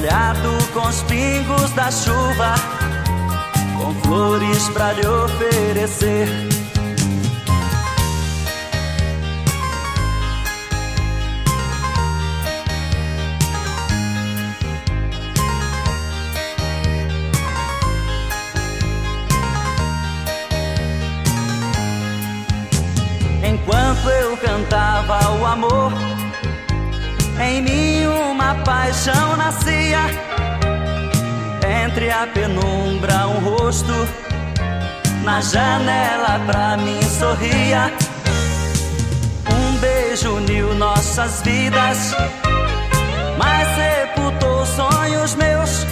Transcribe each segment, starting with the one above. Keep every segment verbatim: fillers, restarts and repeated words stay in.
molhado com os pingos da chuva, com flores pra lhe oferecer. Enquanto eu cantava o amor, em mim uma paixão nascia. Entre a penumbra um rosto na janela pra mim sorria. Um beijo uniu nossas vidas, mas sepultou sonhos meus.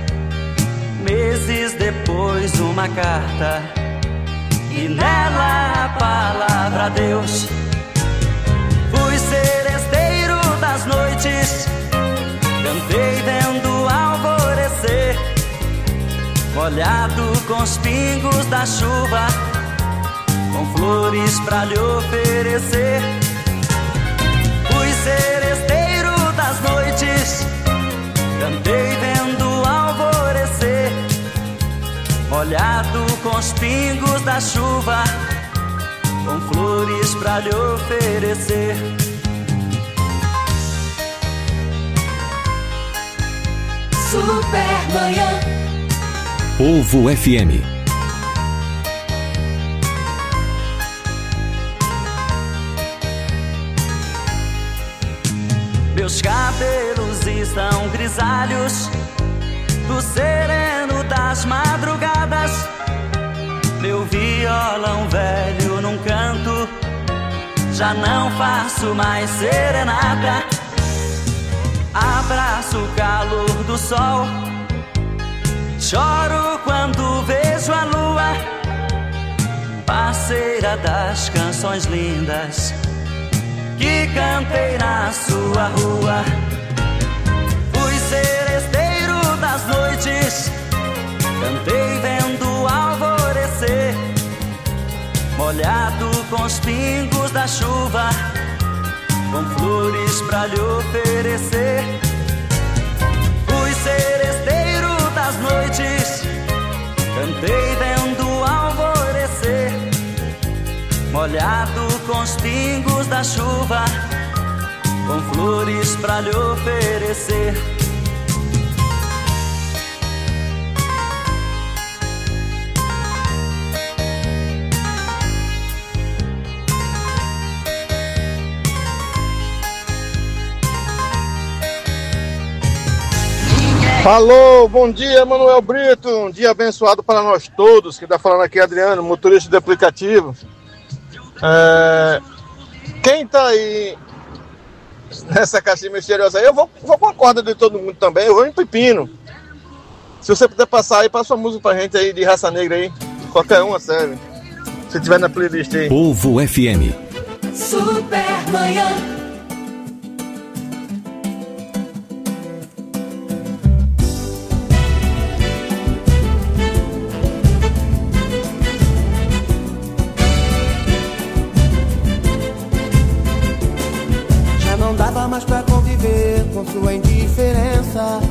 Meses depois uma carta, e nela a palavra Deus. Fui seresteiro das noites, cantei vendo alvorecer, molhado com os pingos da chuva, com flores pra lhe oferecer. Fui seresteiro das noites, cantei vendo alvorecer, molhado com os pingos da chuva, com flores pra lhe oferecer. Supermanhã Povo F M. Meus cabelos estão grisalhos do sereno das madrugadas. Meu violão velho num canto, já não faço mais serenata. Abraço o calor do sol, choro quando vejo a lua, parceira das canções lindas que cantei na sua rua. Fui seresteiro das noites, cantei vendo alvorecer, molhado com os pingos da chuva, com flores pra lhe oferecer. Fui seresteiro das noites, cantei vendo alvorecer, molhado com os pingos da chuva, com flores pra lhe oferecer. Alô, bom dia, Manuel Brito, um dia abençoado para nós todos. Quem está falando aqui é Adriano, motorista de aplicativo. É... Quem está aí nessa caixinha misteriosa aí, eu vou, vou com a corda de todo mundo também, eu vou em Pepino. Se você puder passar aí, passa uma música pra gente aí de Raça Negra aí, qualquer uma serve, se tiver na playlist aí. Povo F M. Supermanhã. Mais pra conviver com sua indiferença,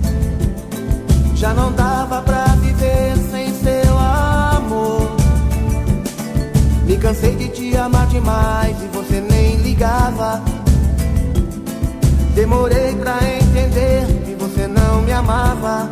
já não dava pra viver sem seu amor. Me cansei de te amar demais e você nem ligava. Demorei pra entender que você não me amava.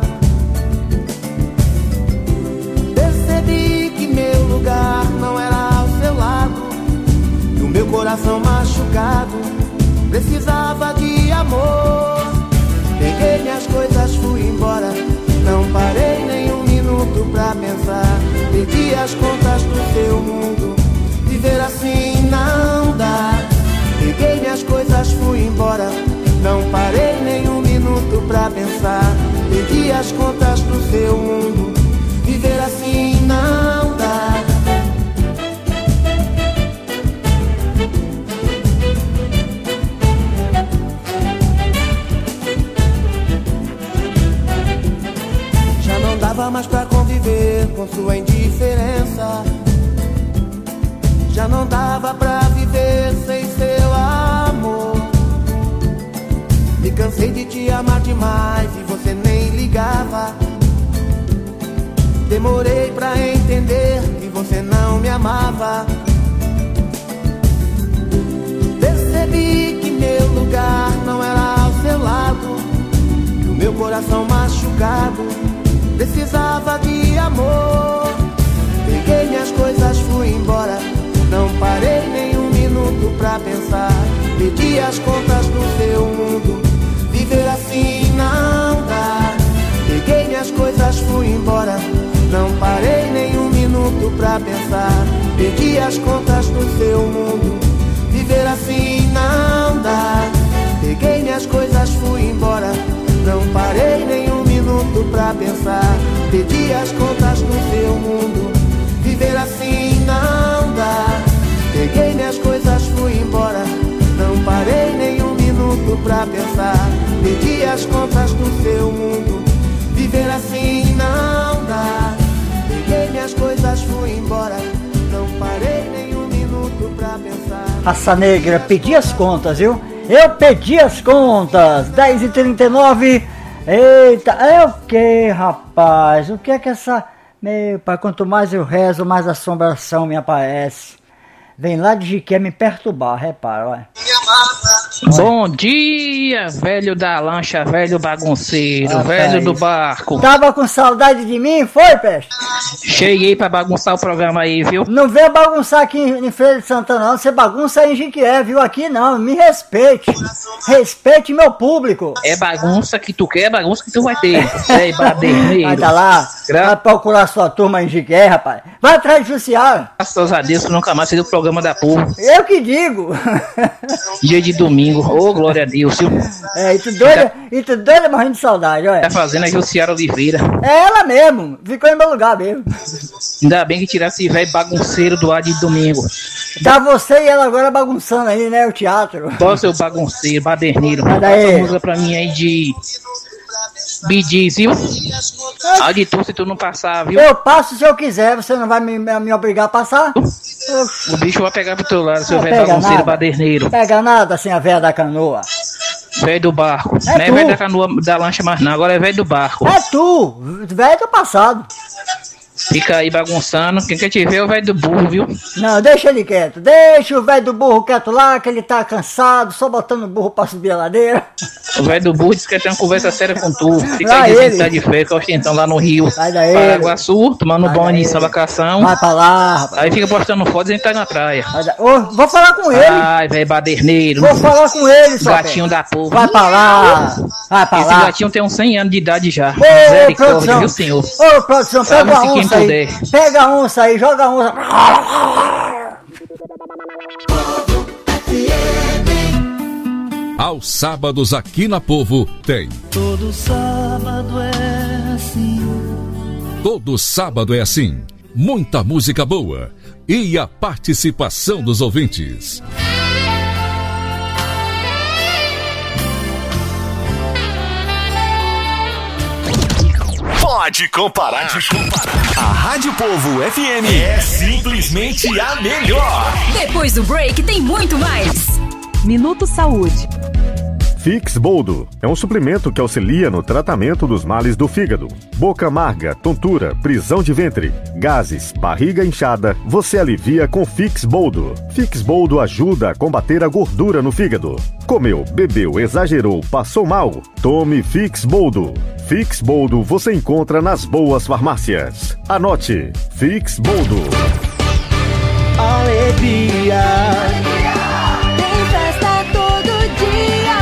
Percebi que meu lugar não era ao seu lado, e o meu coração machucado precisava de amor. Peguei minhas coisas, fui embora, não parei nem um minuto pra pensar. Perdi as contas do teu mundo, viver assim não dá. Peguei minhas coisas, fui embora, não parei nem um minuto pra pensar. Perdi as contas do teu mundo, viver assim não dá. Mais pra conviver com sua indiferença, já não dava pra viver sem seu amor. Me Cansei de te amar demais e você nem ligava. Demorei pra entender que você não me amava. Percebi que meu lugar não era ao seu lado, que o meu coração machucado precisava de amor. Peguei minhas coisas, fui embora, não parei nem um minuto pra pensar. Pedi as contas do seu mundo, viver assim não dá. Peguei minhas coisas, fui embora, não parei nem um minuto pra pensar. Pedi as contas do seu mundo, viver assim não dá. Peguei minhas coisas, fui embora, não parei nem um minuto pra pensar. Pedi as contas do seu mundo, viver assim não dá. Peguei minhas coisas, fui embora, não parei nem um minuto pra pensar. Pedi as contas do seu mundo, viver assim não dá. Peguei minhas coisas, fui embora, não parei nem um minuto pra pensar. Raça Negra, pedi as contas, viu? Eu pedi as contas. Dez e trinta e nove. Eita, é o que, rapaz? O que é que essa... Meu pai, quanto mais eu rezo, mais assombração me aparece. Vem lá de Jiqué me perturbar, repara, olha. Bom dia, velho da lancha, velho bagunceiro, ah, velho do barco. Tava com saudade de mim, foi, Peste? Cheguei pra bagunçar o programa aí, viu? Não venha bagunçar aqui em Feira de Santana, não. Você bagunça aí em Jiqué, viu? Aqui não, me respeite. Respeite meu público. É bagunça que tu quer, é bagunça que tu vai ter. É baderneiro. Vai tá lá, Gra- vai procurar sua turma em Jiqué, rapaz. Vai atrás de judiciário. Graças a Deus que nunca mais seria o programa da porra. Eu que digo. Dia de domingo, ô oh, glória a Deus, viu? É, e tu doida, e tu doida morrendo de saudade, olha. Tá fazendo a Jussiara Oliveira. É ela mesmo, ficou em meu lugar mesmo. Ainda bem que tirasse esse velho bagunceiro do ar de domingo. Tá você e ela agora bagunçando aí, né, o teatro. Qual seu bagunceiro, baderneiro? Sai daí. Essa música pra mim aí de... Bidiz, viu? A de tu se tu não passar, viu? Eu passo se eu quiser, você não vai me, me obrigar a passar? O bicho vai pegar pro teu lado, seu não velho bagunceiro nada. Baderneiro. Pega nada sem a véia da canoa. Velho do barco. É não é velho da canoa da lancha mais não, agora é velho do barco. É tu, velho do passado. Fica aí bagunçando, quem quer te ver é o velho do burro, viu? Não, deixa ele quieto, deixa o velho do burro quieto lá, que ele tá cansado, só botando o burro pra subir a ladeira. O velho do burro disse que quer ter uma conversa séria com tu. Fica vai aí dizendo que tá de férias, ostentando lá no Rio. Vai daí. Paraguaçu, tomando banho em Salacação. Vai pra lá, rapaz. Aí fica postando fotos e a gente tá na praia. Oh, vou falar com ele. Ai, velho baderneiro. Vou falar com ele, só. Gatinho da porra. Vai pra lá. Vai pra Esse lá. gatinho tem uns cem anos de idade já. Ô, produção. Viu, senhor? Ô, produção, pega a onça aí. Puder. Pega a onça aí, joga a onça. Aos sábados aqui na Povo tem. Todo sábado é assim. Todo sábado é assim. Muita música boa e a participação dos ouvintes. Pode comparar. Pode comparar. A Rádio Povo F M é simplesmente a melhor. Depois do break tem muito mais. Minuto Saúde. Fix Boldo é um suplemento que auxilia no tratamento dos males do fígado. Boca amarga, tontura, prisão de ventre, gases, barriga inchada, você alivia com Fix Boldo. Fix Boldo ajuda a combater a gordura no fígado. Comeu, bebeu, exagerou, passou mal? Tome Fix Boldo. Fix Boldo você encontra nas boas farmácias. Anote, Fix Boldo. Alegria. Tem festa todo dia.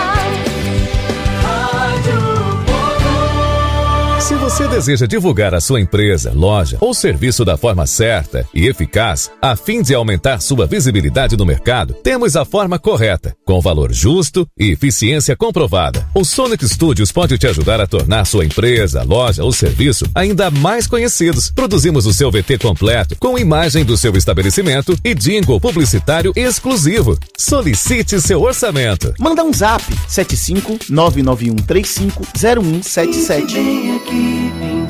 Se você deseja divulgar a sua empresa, loja ou serviço da forma certa e eficaz, a fim de aumentar sua visibilidade no mercado, temos a forma correta, com valor justo e eficiência comprovada. O Sonic Studios pode te ajudar a tornar sua empresa, loja ou serviço ainda mais conhecidos. Produzimos o seu V T completo, com imagem do seu estabelecimento e jingle publicitário exclusivo. Solicite seu orçamento. Manda um zap sete cinco nove nove um três cinco zero um sete sete. Vem aqui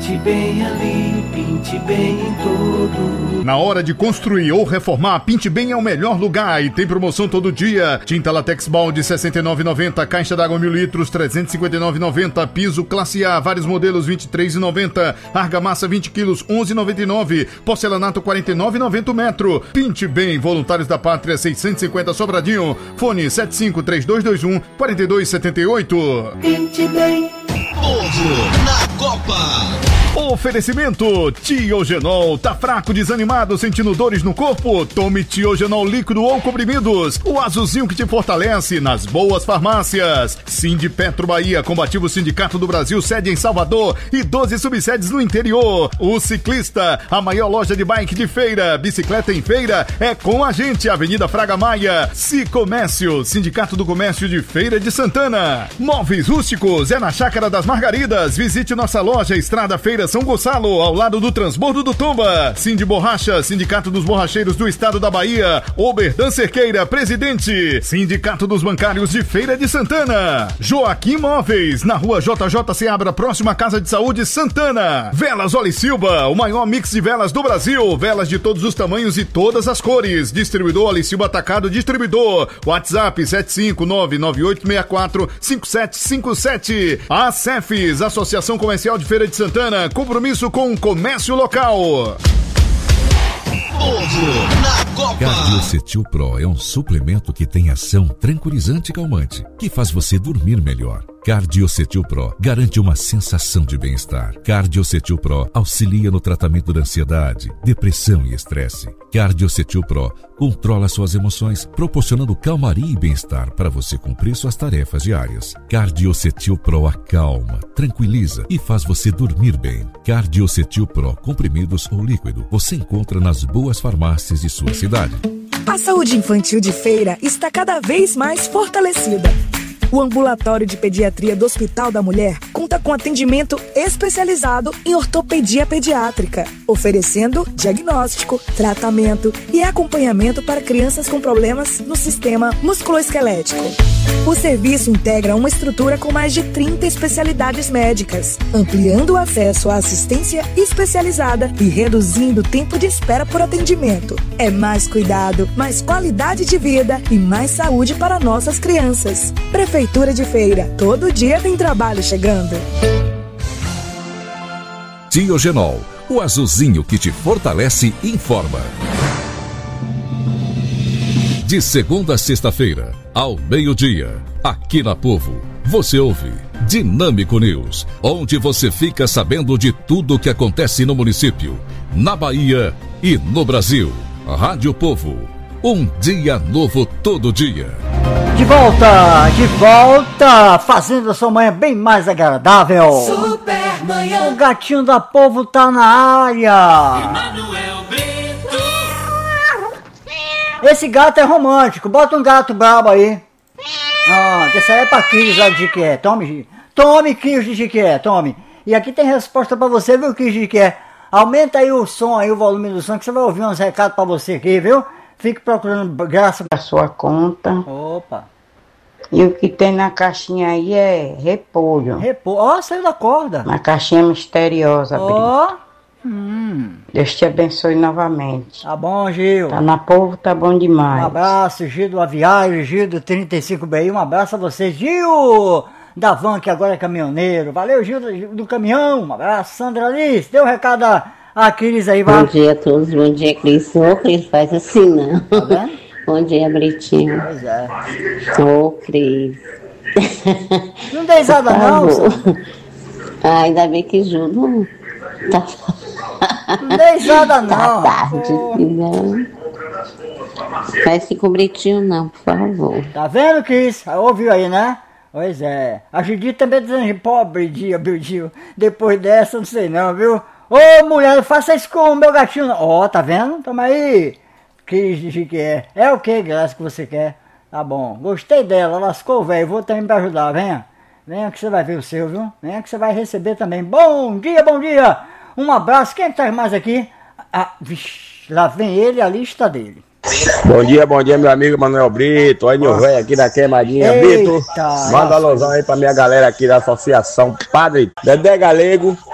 Pinte bem ali, pinte bem em tudo. Na hora de construir ou reformar, Pinte Bem é o melhor lugar e tem promoção todo dia. Tinta Latex Balde sessenta e nove reais e noventa centavos, caixa d'água mil litros trezentos e cinquenta e nove reais e noventa centavos, piso classe A, vários modelos vinte e três reais e noventa centavos, argamassa vinte quilos onze reais e noventa e nove centavos, porcelanato quarenta e nove reais e noventa centavos o metro. Pinte Bem, Voluntários da Pátria seiscentos e cinquenta Sobradinho, fone sete cinco três dois dois um quatro dois sete oito. Pinte Bem. Povo na Copa. Oferecimento Tiogenol. Tá fraco, desanimado, sentindo dores no corpo? Tome Tiogenol líquido ou comprimidos. O azulzinho que te fortalece nas boas farmácias. Sindipetro Bahia, Combativo Sindicato do Brasil, sede em Salvador e doze subsedes no interior. O Ciclista, a maior loja de bike de Feira. Bicicleta em Feira é com a gente. Avenida Fraga Maia. Cicomércio, Sindicato do Comércio de Feira de Santana. Móveis Rústicos é na Chácara das Margaridas. Visite nossa loja, Estrada Feira São Gonçalo, ao lado do Transbordo do Tomba. Cindy Borracha, Sindicato dos Borracheiros do Estado da Bahia. Oberdan Cerqueira, presidente. Sindicato dos Bancários de Feira de Santana. Joaquim Móveis, na rua J J Seabra, próxima à Casa de Saúde Santana. Velas Oli Silva, o maior mix de velas do Brasil. Velas de todos os tamanhos e todas as cores. Distribuidor Oli Silva Atacado Distribuidor. WhatsApp sete cinco nove nove oito seis quatro cinco sete cinco sete. A Cefes, Associação Comercial de Feira de Santana. Compromisso com o comércio local. Povo na Copa. Cardiocetil Pro é um suplemento que tem ação tranquilizante e calmante, que faz você dormir melhor. Cardiocetil Pro garante uma sensação de bem-estar. Cardiocetil Pro auxilia no tratamento da ansiedade, depressão e estresse. Cardiocetil Pro controla suas emoções, proporcionando calmaria e bem-estar para você cumprir suas tarefas diárias. Cardiocetil Pro acalma, tranquiliza e faz você dormir bem. Cardiocetil Pro, comprimidos ou líquido, você encontra nas boas farmácias de sua cidade. A saúde infantil de Feira está cada vez mais fortalecida. O Ambulatório de Pediatria do Hospital da Mulher conta com atendimento especializado em ortopedia pediátrica, oferecendo diagnóstico, tratamento e acompanhamento para crianças com problemas no sistema musculoesquelético. O serviço integra uma estrutura com mais de trinta especialidades médicas, ampliando o acesso à assistência especializada e reduzindo o tempo de espera por atendimento. É mais cuidado, mais qualidade de vida e mais saúde para nossas crianças. Prefeitura de Feira, todo dia tem trabalho chegando. Tiogenol, o azulzinho que te fortalece e informa. De segunda a sexta-feira, ao meio-dia, aqui na Povo, você ouve Dinâmico News, onde você fica sabendo de tudo o que acontece no município, na Bahia e no Brasil. Rádio Povo, um dia novo todo dia. De volta, de volta, fazendo a sua manhã bem mais agradável. Super manhã. O gatinho da Povo tá na área. Emanuel Brito. Esse gato é romântico, bota um gato brabo aí. Ah, esse aí é pra Cris lá de Jiquié. Tome, tome Cris de Jiquié, tome. E aqui tem resposta pra você, viu, Cris de Jiquié? Aumenta aí o som, aí o volume do som, que você vai ouvir uns recados pra você aqui, viu? Fique procurando graça a sua conta. Opa. E o que tem na caixinha aí é repolho. Repolho. Ó, oh, saiu da corda. Uma caixinha misteriosa, Ó. Oh. Hum. Deus te abençoe novamente. Tá bom, Gil. Tá na Povo, tá bom demais. Um abraço, Gil do Aviário, Gil do trinta e cinco B I. Um abraço a você, Gil da Van, que agora é caminhoneiro. Valeu, Gil do, do caminhão. Um abraço, Sandra Alice. Deu um recado a, a Cris aí, vai. Bom dia a todos, bom dia, Cris. Ô, Cris, faz assim não. Tá vendo? Bom dia, Britinho. Pois é. Ô, Cris. Não dei risada não, ah, ainda bem que Ju não tá. Não dei risada não. Tá tarde, não. Faz assim com o Britinho não, por favor. Tá vendo, Cris? Ouviu aí, né? Pois é. A Judite também dizendo, pobre dia, Bildinho. Depois dessa, não sei não, viu? Ô, mulher, não faça isso com o meu gatinho não. Ó, oh, tá vendo? Toma aí. Que que é? É o que, Graça, que você quer? Tá bom. Gostei dela, lascou, velho. Vou também pra ajudar, venha. Venha que você vai ver o seu, viu? Venha que você vai receber também. Bom dia, bom dia. Um abraço. Quem tá mais aqui? Ah, vixi, lá vem ele, a lista dele. Bom dia, bom dia, meu amigo Manuel Brito. Olha o velho aqui da Queimadinha. Eita, Brito, manda um alusão aí pra minha galera aqui da Associação Padre Dedé Galego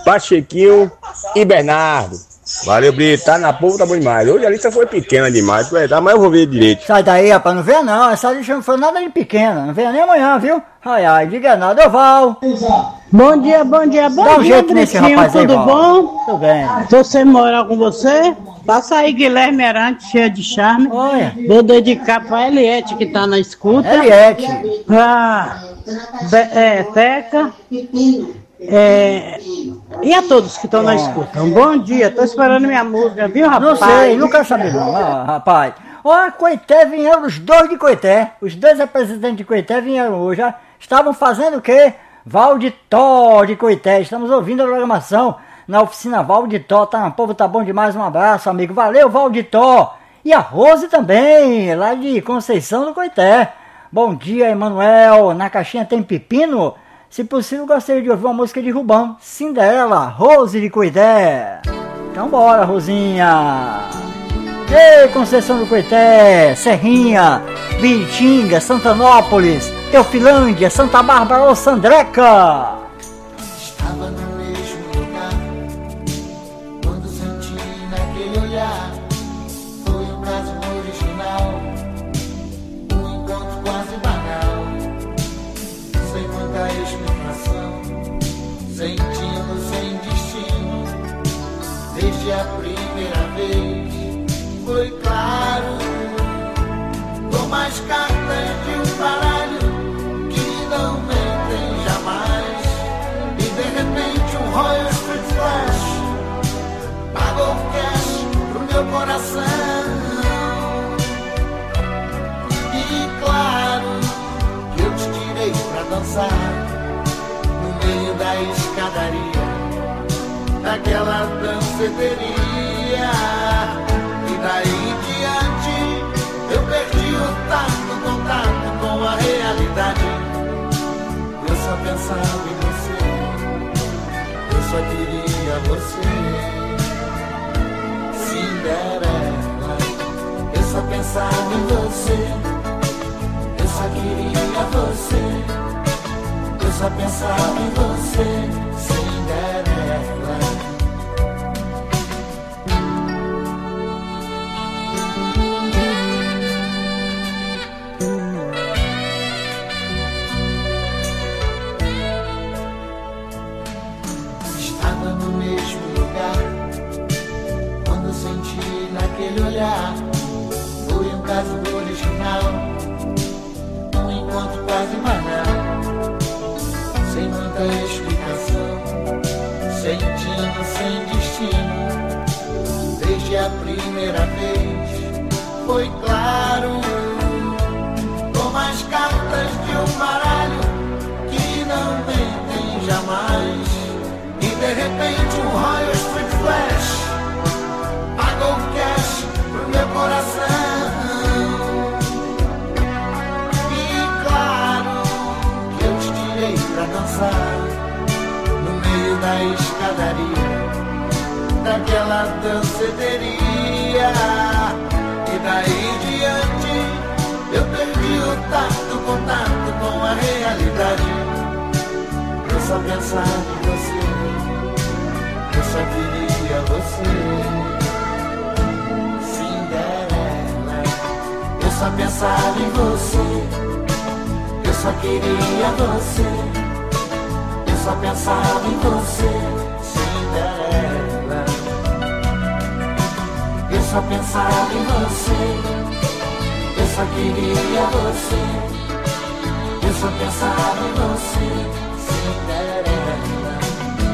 Pachequinho e Bernardo. Valeu, Brito. Tá na polvo, tá bom demais. Hoje a lista foi pequena demais, verdade, mas eu vou ver direito. Sai daí, rapaz, não vê não. Essa lista não foi nada de pequena. Não venha nem amanhã, viu? Ai, ai, diga nada, ô Val. Bom dia, bom dia, bom Dá um dia, jeito nesse rapaz aí, tudo Val. bom? Tudo bem. Tô sem moral com você. Passa aí, Guilherme Arantes, cheio de charme. Olha. Vou dedicar pra Eliette, que tá na escuta. Eliette. Pra Be- é, Teca. É, e a todos que estão na escuta. Um bom dia, tô esperando minha música, viu, rapaz? Não sei, não quero saber não, ah, rapaz. Ó, Coité vieram os dois de Coité. Os dois representantes de Coité vieram hoje. Já estavam fazendo o quê? Valditó de Coité. Estamos ouvindo a programação na oficina Valditó. Tá, o povo tá bom demais. Um abraço, amigo. Valeu, Valditó. E a Rose também, lá de Conceição do Coité. Bom dia, Emanuel. Na caixinha tem pepino? Se possível, gostaria de ouvir uma música de Rubão. Cinderela, Rose de Coité. Então bora, Rosinha. Ei, Conceição do Coité, Serrinha, Biritinga, Santanópolis, Teofilândia, Santa Bárbara ou Sandreca. Estava no mesmo lugar quando senti naquele olhar. Foi um caso original, um encontro quase banal, sem muita explicação, sentindo sem destino. Desde a primeira vez foi claro, com mais cartas de um baralho que não mentem jamais. E de repente um Royal Street Flash pagou cash pro meu coração. E claro que eu te tirei pra dançar no meio da escadaria daquela danceteria. E daí em diante eu perdi o tato, o contato com a realidade. Eu só pensava em você, eu só queria você. Cinderela, eu só pensava em você, eu só queria você. Eu só pensava em você, Cinderela. Estava no mesmo lugar quando senti naquele olhar. Foi um caso original, um encontro quase banal, sem muita explicação, sentindo sem destino. Desde a primeira vez foi claro, como as cartas de um baralho que não mentem jamais. E de repente um Royal Street Flash pagou cash pro meu coração. E claro que eu te tirei pra dançar no meio da escadaria daquela danceteria. E daí em diante eu perdi o tato, o contato com a realidade. Eu só pensava em você, eu só queria você. Cinderela, eu só pensava em você, eu só queria você. Eu só pensava em você, Cinderela. Eu só pensava em você, eu só queria você. Eu só pensava em você, Cinderela.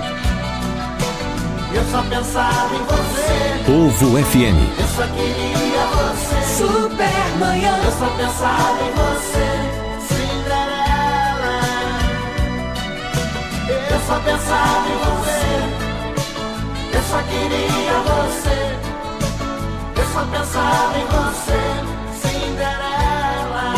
Eu só pensava em você, Povo F M. eu só queria você. Supermanhã. Eu só pensava em você, Cinderela. Eu só pensava em você, eu só queria você. Eu só pensava em você, Cinderela.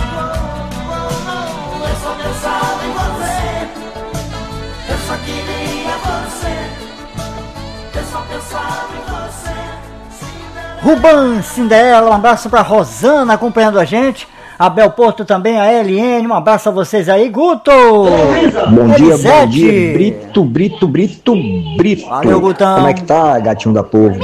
Eu só pensava em você, eu só queria você. Eu só pensava em você. Rubão, Cinderela, um abraço pra Rosana acompanhando a gente. a Bel Porto também, a Eliene, um abraço a vocês aí, Guto! Bom dia, Elisete. bom dia, Brito, Brito, Brito, Brito. Valeu, Gutão. Como é que tá, gatinho da povo?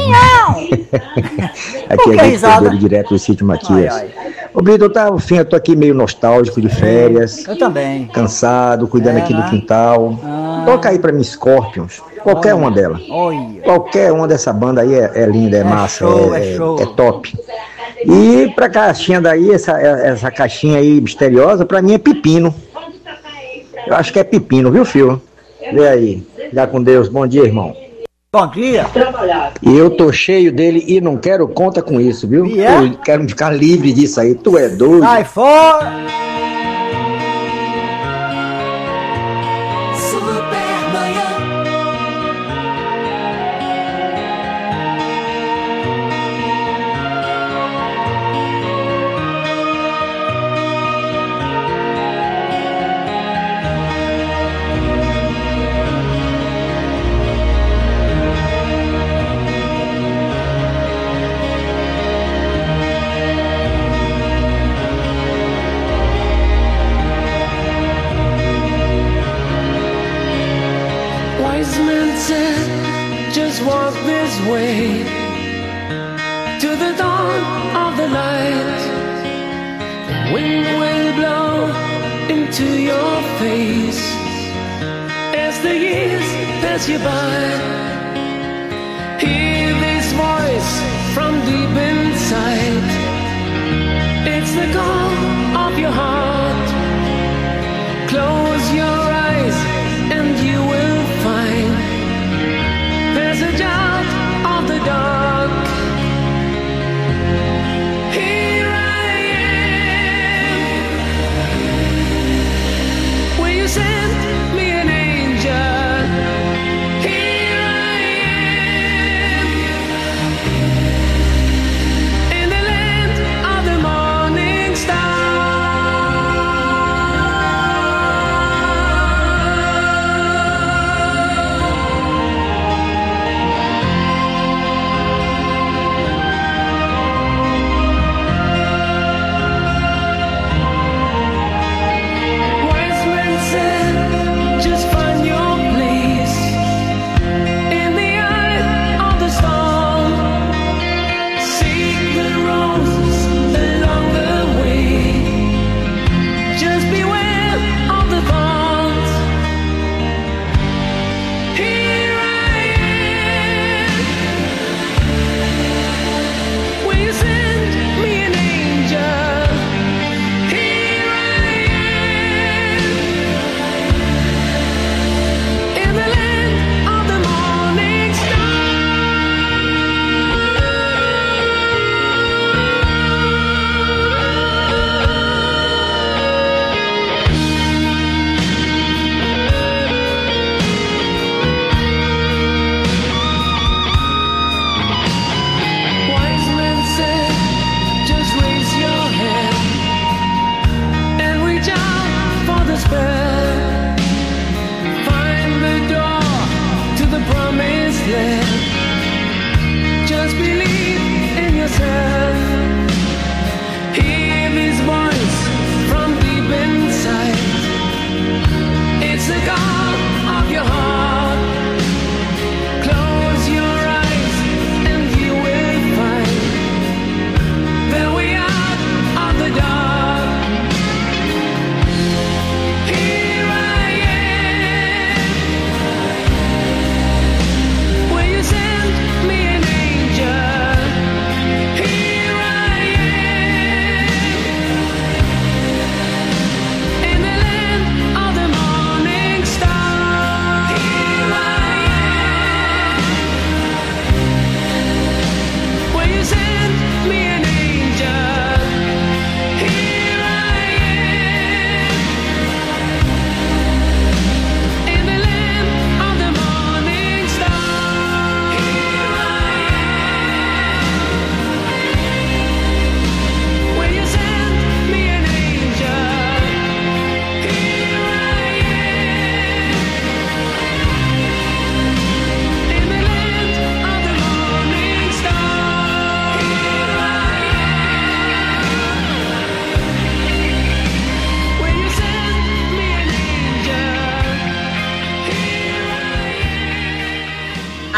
Aqui é Guto, direto do sítio Matias. Ai, ai. Ô Brito, eu, tá, enfim, eu tô aqui meio nostálgico de férias. Eu também. Cansado, cuidando é, aqui né? do quintal. Ah. Toca aí pra mim Scorpions, qualquer Olha. uma delas. Olha. Qualquer uma dessa banda aí é, é linda, é, é massa, show, é, é, show. é top. E pra caixinha daí, essa, essa caixinha aí misteriosa, pra mim é pepino. Eu acho que é pepino, viu, filho? Vê aí. Já com Deus. Bom dia, irmão. Bom dia. E eu tô cheio dele e não quero conta com isso, viu? Yeah. Eu quero ficar livre disso aí. Tu é doido. Sai fora.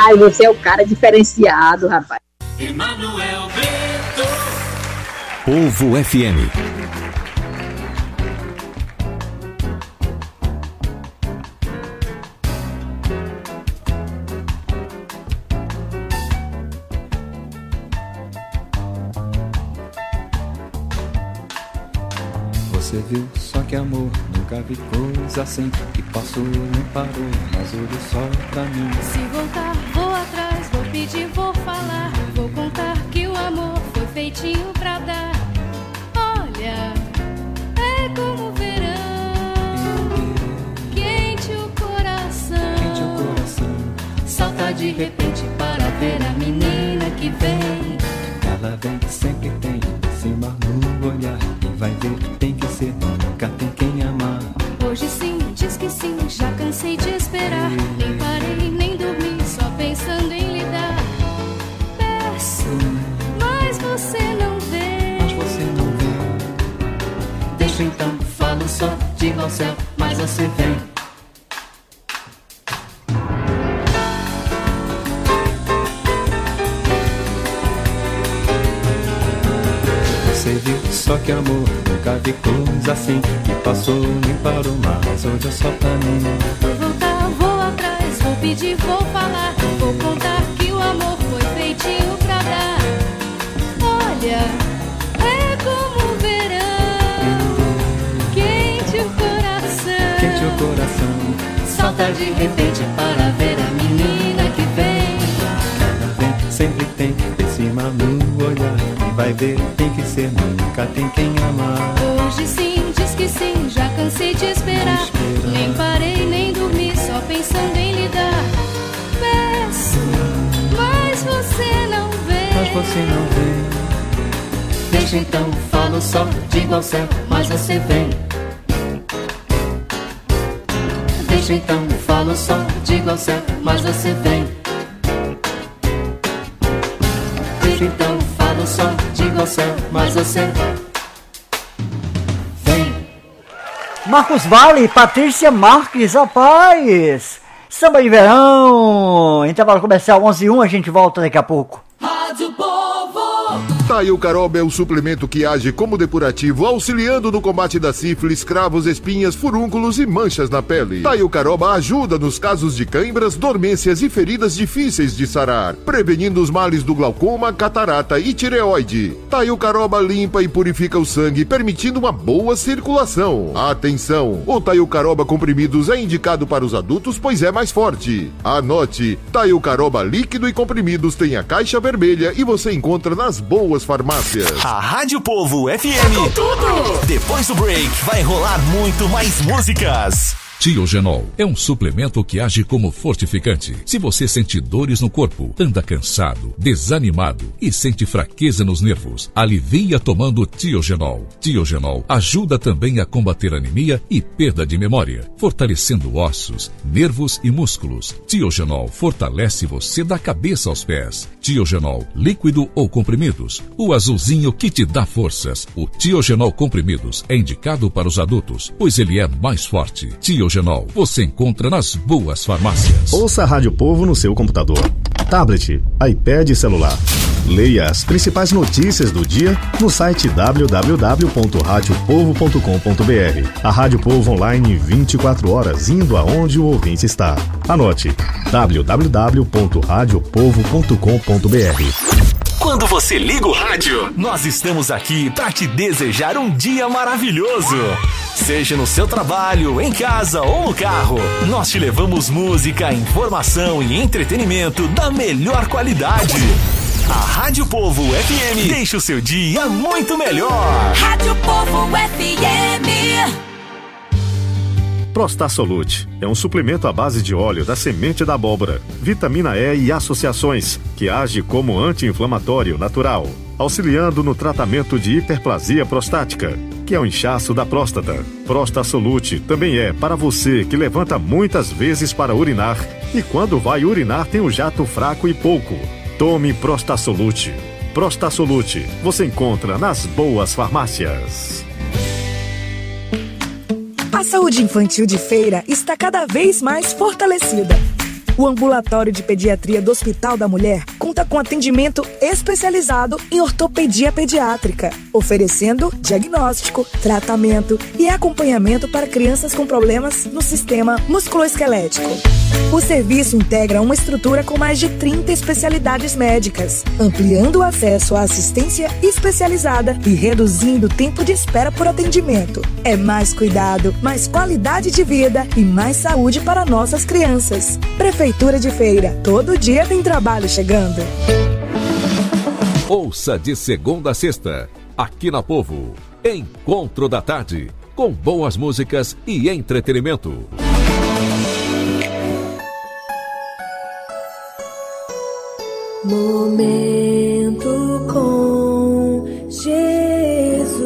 Ai, você é o cara diferenciado, rapaz. Emanuel Brito. Povo F M. Você viu só que amor, nunca vi coisa assim. Que passou, nem parou, mas olhou só pra mim. Se voltar, vou atrás, vou pedir, vou falar. Vou contar que o amor foi feitinho pra dar. Olha, é como o verão, quente o coração, quente o coração. Salta de repente para ver a menina que vem. Ela vem, sempre tem, cima no olhar. E vai ver, tem que ser, nunca tem quem amar. Hoje sim, diz que sim, já cansei de esperar. Nem parei, nem dormi, só pensando em lhe dar. Peço, mas você não vê. Mas você não vê. Deixa então, falo só, digo ao céu, mas você vem. Você viu só que amor, nunca vi coisa assim. Que passou, nem parou, mas hoje é só pra mim. Vou voltar, vou atrás, vou pedir, vou falar. Vou contar que o amor foi feitinho pra dar. Olha, é como o verão, quente o coração, quente o coração. Salta de repente para ver a menina que vem. Ela vem, sempre tem, em cima no olhar. Vai ver, tem que ser, nunca tem quem amar. Hoje sim, diz que sim, já cansei de esperar. esperar. Nem parei, nem dormi, só pensando em lhe dar. Peço, mas você não vê. Mas você não vê. Deixa então, falo só, digo ao céu, mas você vem. Deixa então, falo só, digo ao céu, mas você vem. Deixa então, falo só, digo ao céu, mas você vem. Marcos Vale, Patrícia Marques, rapaz. Samba de verão. Intervalo comercial onze e um, a gente volta daqui a pouco. Rádio Povo. Taio Caroba é o suplemento que age como depurativo, auxiliando no combate da sífilis, cravos, espinhas, furúnculos e manchas na pele. Taio Caroba ajuda nos casos de cãibras, dormências e feridas difíceis de sarar, prevenindo os males do glaucoma, catarata e tireoide. Taio Caroba limpa e purifica o sangue, permitindo uma boa circulação. Atenção! O Taio Caroba comprimidos é indicado para os adultos, pois é mais forte. Anote: Taio Caroba líquido e comprimidos tem a caixa vermelha e você encontra nas boas farmácias. A Rádio Povo F M. Com tudo. Depois do break vai rolar muito mais músicas. Tiogenol é um suplemento que age como fortificante. Se você sente dores no corpo, anda cansado, desanimado e sente fraqueza nos nervos, alivia tomando Tiogenol. Tiogenol ajuda também a combater anemia e perda de memória, fortalecendo ossos, nervos e músculos. Tiogenol fortalece você da cabeça aos pés. Tiogenol, líquido ou comprimidos, o azulzinho que te dá forças. O Tiogenol comprimidos é indicado para os adultos, pois ele é mais forte. Tiogenol você encontra nas boas farmácias. Ouça a Rádio Povo no seu computador, tablet, iPad e celular. Leia as principais notícias do dia no site w w w ponto rádio povo ponto com ponto b r. A Rádio Povo online vinte e quatro horas, indo aonde o ouvinte está. Anote: w w w ponto rádio povo ponto com ponto b r. Quando você liga o rádio, nós estamos aqui para te desejar um dia maravilhoso. Seja no seu trabalho, em casa ou no carro, nós te levamos música, informação e entretenimento da melhor qualidade. A Rádio Povo F M deixa o seu dia muito melhor. Rádio Povo F M. Prostasolute é um suplemento à base de óleo da semente da abóbora, vitamina E e associações, que age como anti-inflamatório natural, auxiliando no tratamento de hiperplasia prostática, que é o inchaço da próstata. Prostasolute também é para você que levanta muitas vezes para urinar e quando vai urinar tem o jato fraco e pouco. Tome Prostasolute. Prostasolute você encontra nas boas farmácias. A saúde infantil de Feira está cada vez mais fortalecida. O Ambulatório de Pediatria do Hospital da Mulher conta com atendimento especializado em ortopedia pediátrica, oferecendo diagnóstico, tratamento e acompanhamento para crianças com problemas no sistema musculoesquelético. O serviço integra uma estrutura com mais de trinta especialidades médicas, ampliando o acesso à assistência especializada e reduzindo o tempo de espera por atendimento. É mais cuidado, mais qualidade de vida e mais saúde para nossas crianças. Prefeitura de Feira, todo dia tem trabalho chegando. Ouça de segunda a sexta, aqui na Povo, Encontro da Tarde, com boas músicas e entretenimento. Momento com Jesus.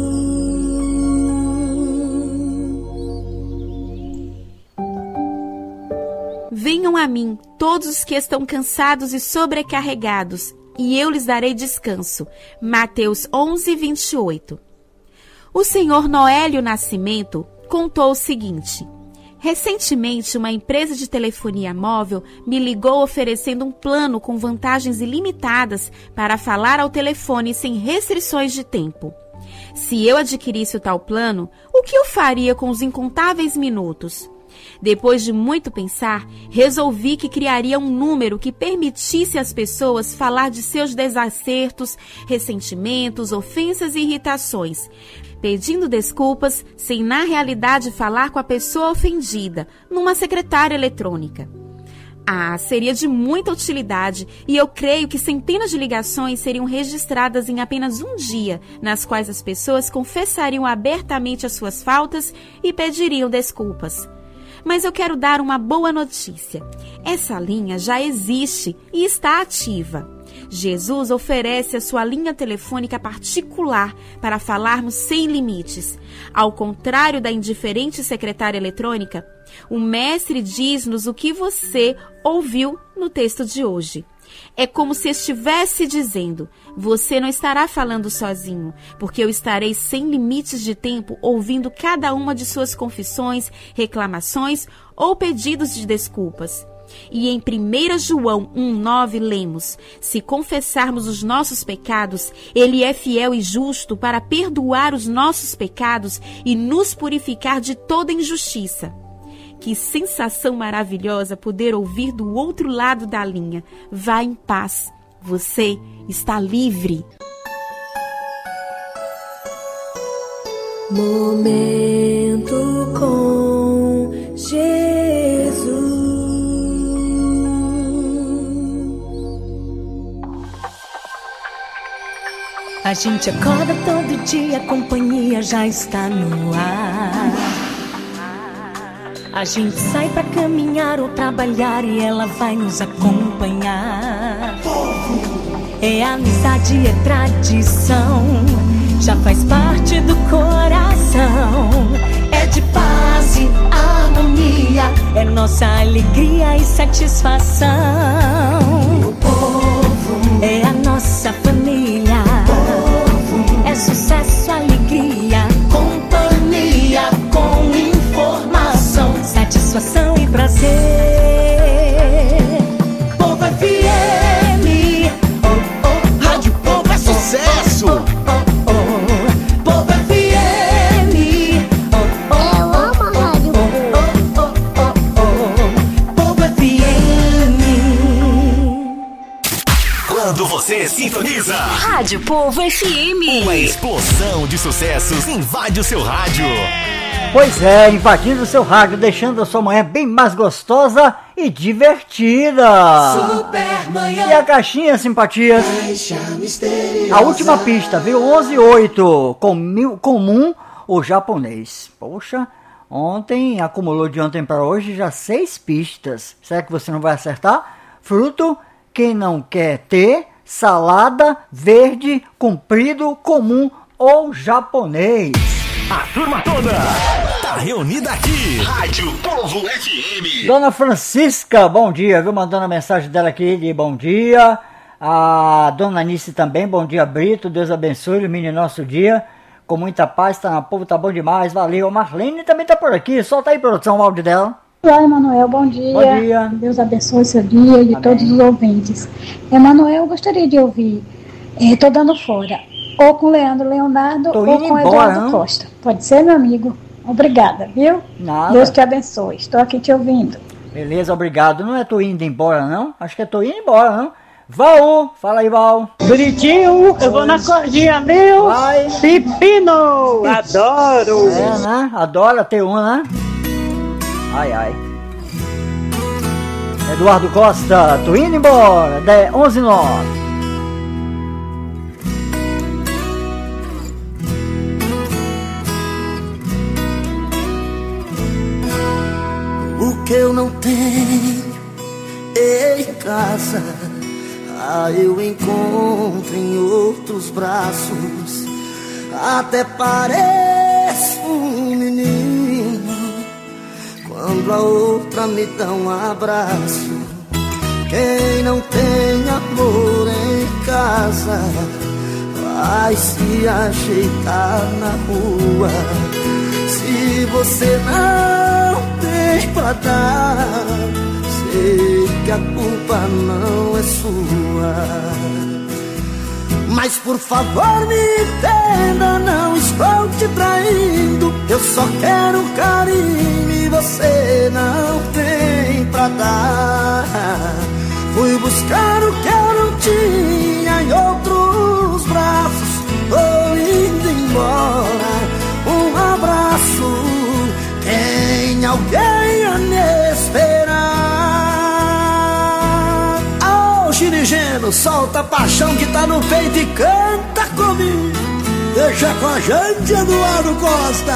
Venham a mim, todos os que estão cansados e sobrecarregados, e eu lhes darei descanso. Mateus onze, vinte e oito. O senhor Noélio Nascimento contou o seguinte: recentemente, uma empresa de telefonia móvel me ligou oferecendo um plano com vantagens ilimitadas para falar ao telefone sem restrições de tempo. Se eu adquirisse o tal plano, o que eu faria com os incontáveis minutos? Depois de muito pensar, resolvi que criaria um número que permitisse às pessoas falar de seus desacertos, ressentimentos, ofensas e irritações, pedindo desculpas sem na realidade falar com a pessoa ofendida, numa secretária eletrônica. Ah, seria de muita utilidade e eu creio que centenas de ligações seriam registradas em apenas um dia, nas quais as pessoas confessariam abertamente as suas faltas e pediriam desculpas. Mas eu quero dar uma boa notícia. Essa linha já existe e está ativa. Jesus oferece a sua linha telefônica particular para falarmos sem limites. Ao contrário da indiferente secretária eletrônica, o Mestre diz-nos o que você ouviu no texto de hoje. É como se estivesse dizendo: você não estará falando sozinho, porque eu estarei sem limites de tempo ouvindo cada uma de suas confissões, reclamações ou pedidos de desculpas. E em primeiro João um, nove lemos: se confessarmos os nossos pecados, Ele é fiel e justo para perdoar os nossos pecados e nos purificar de toda injustiça. Que sensação maravilhosa poder ouvir do outro lado da linha. Vá em paz, você está livre. Momento com Jesus. A gente acorda todo dia, a companhia já está no ar. A gente sai pra caminhar ou trabalhar e ela vai nos acompanhar. É amizade, é tradição, já faz parte do coração. É de paz e harmonia, é nossa alegria e satisfação. O povo é a nossa família, é sucesso, alegria, companhia com informação, satisfação e prazer. Povo F M, oh, oh, Rádio Povo é sucesso. Oh, oh, oh, Povo F M, oh, oh, eu amo a rádio. Oh, oh, oh, oh, oh, Povo F M. Quando você sintoniza Rádio Povo F M, uma explosão de sucessos invade o seu rádio. Pois é, invadindo o seu rádio, deixando a sua manhã bem mais gostosa e divertida. Supermanhã. E a caixinha, simpatias? A última pista, viu? onze e oito. Com, comum o japonês. Poxa, ontem, acumulou de ontem para hoje já seis pistas. Será que você não vai acertar? Fruto, quem não quer ter, salada, verde, comprido, comum ou japonês. A turma toda tá reunida aqui. Rádio Povo F M. Dona Francisca, bom dia, viu? Mandando a mensagem dela aqui de bom dia. A Dona Anice também, bom dia, Brito. Deus abençoe, ilumine nosso dia. Com muita paz, tá na Povo, tá bom demais, valeu. A Marlene também tá por aqui, solta aí, produção, o áudio dela. Olá, Emanuel, bom dia. Bom dia. Deus abençoe seu dia e de todos os ouvintes. Emanuel, eu gostaria de ouvir Estou Dando Fora, ou com Leandro Leonardo Tô ou indo com embora, Eduardo não? Costa. Pode ser, meu amigo? Obrigada, viu? Nada. Deus te abençoe. Estou aqui te ouvindo. Beleza, obrigado. Não é tô indo embora, não? Acho que é tô indo embora, não? Val, fala aí, Val. Bonitinho, eu vou na cordinha, viu? Vai. Pepino, adoro. É, né? Adora ter um, né? Ai, ai. Eduardo Costa, tô indo embora. onze e nove. O que eu não tenho em casa, ah, eu encontro em outros braços. Até pareço um menino quando a outra me dá um abraço. Quem não tem amor em casa vai se ajeitar na rua. Se você não tem pra dar, sei que a culpa não é sua. Mas por favor me entenda, não estou te traindo. Eu só quero carinho e você não tem pra dar. Fui buscar o que eu não tinha em outros braços. Tô indo embora, um abraço. Tem alguém a me esperar. Ô, oh, Girigeno, solta a paixão que tá no peito e canta comigo. Deixa com a gente, Eduardo Costa.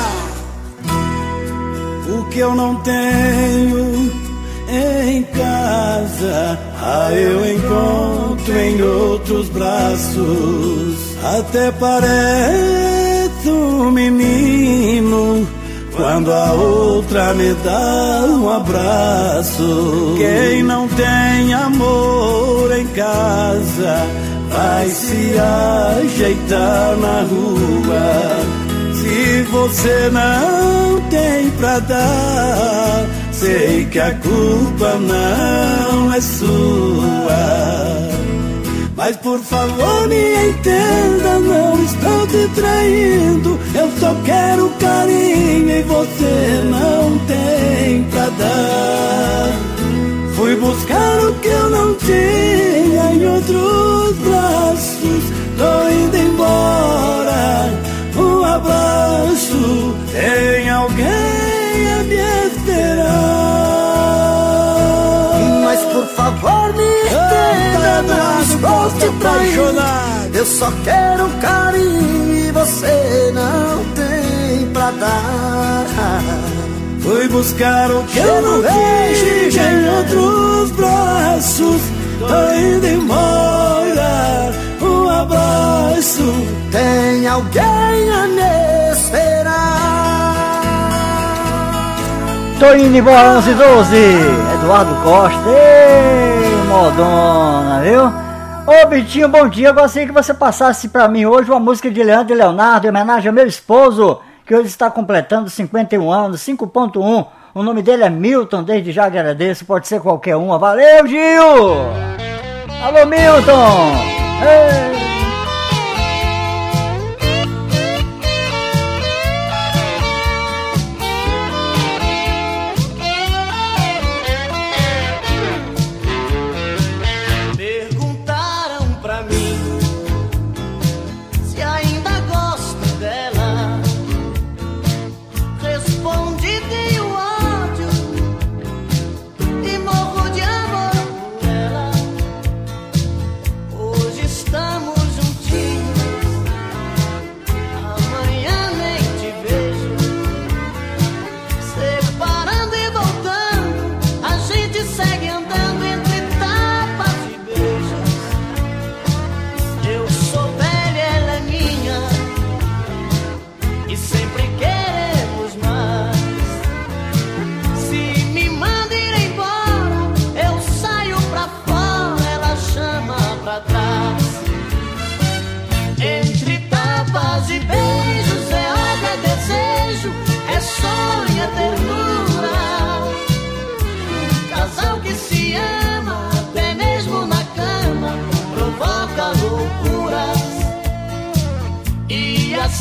O que eu não tenho em casa, ah, eu encontro em outros braços. Até parece um menino quando a outra me dá um abraço. Quem não tem amor em casa vai se ajeitar na rua. Se você não tem pra dar, sei que a culpa não é sua. Mas por favor me entenda, não estou te traindo. Eu só quero carinho e você não tem pra dar. Fui buscar o que eu não tinha em outros braços. Tô indo embora, um abraço. Tem alguém a me esperar. Mas por favor me entenda, não estou te traindo. Eu só quero carinho e você não tem pra dar. Fui buscar o que eu não vejo em outros braços. Tô indo embora, um abraço. Tem alguém a me esperar. Tô indo embora, onze e doze. Eduardo Costa, ei, modona, viu? Ô, Bitinho, bom dia. Eu gostaria que você passasse pra mim hoje uma música de Leandro e Leonardo em homenagem ao meu esposo, que hoje está completando cinquenta e um anos, cinco ponto um. O nome dele é Milton, desde já agradeço, pode ser qualquer uma. Valeu, Gil! Alô, Milton! Ei. Perguntaram pra mim se ainda gosto dela. Respondi, tenho ódio e morro de amor por ela. Hoje estamos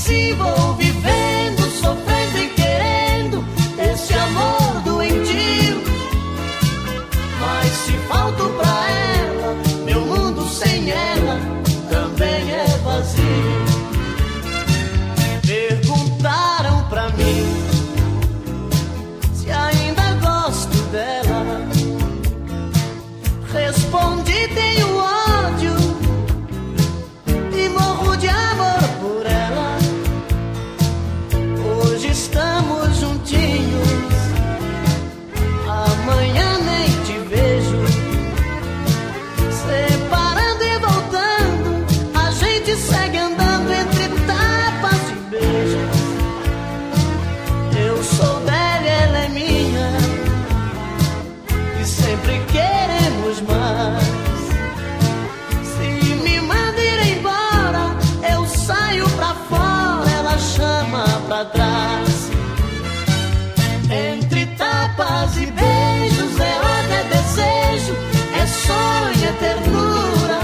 assim vou vivendo, sofrendo e querendo esse amor doentio. Mas se falto pra ela, meu mundo sem ela também é vazio. Perguntaram pra mim se ainda gosto dela. Respondi, tenho ódio e morro de amor por ela. Hoje estamos juntinhos, amanhã nem te vejo. Separando e voltando, a gente segue andando entre tapas e beijos. Eu sou dela, ela é minha, e sempre queremos mais. Se me manda ir embora, eu saio pra fora, ela chama pra trás. Entre tapas e beijos é ódio, é desejo, é sonho, é ternura.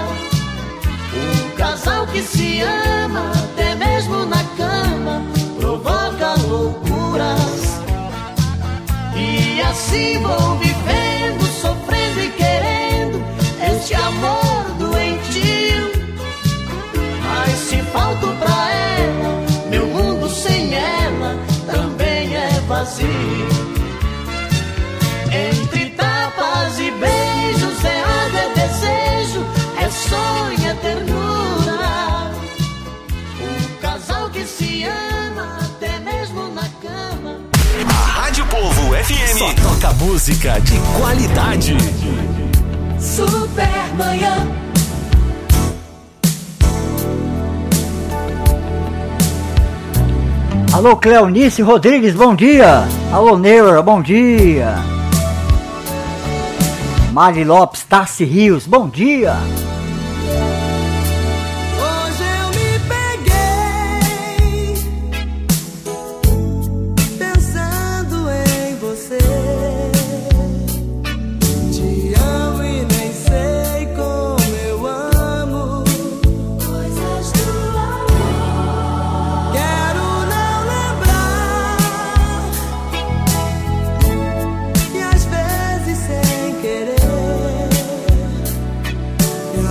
Um casal que se ama, até mesmo na cama, provoca loucuras. E assim vou vivendo, sofrendo e querendo este amor doentio. Mas se falto pra ela, meu mundo sem ela também é vazio. Entre tapas e beijos é ódio, é desejo, é sonho, é ternura. Um casal que se ama, até mesmo na cama. A Rádio Povo F M só toca música de qualidade. Supermanhã. Alô, Cleonice Rodrigues, bom dia. Alô, Neura, bom dia. Mari Lopes, Tassi Rios, bom dia. Hoje eu me peguei pensando em você. Te amo e nem sei como eu amo coisas do amor. Quero não lembrar, e às vezes sem querer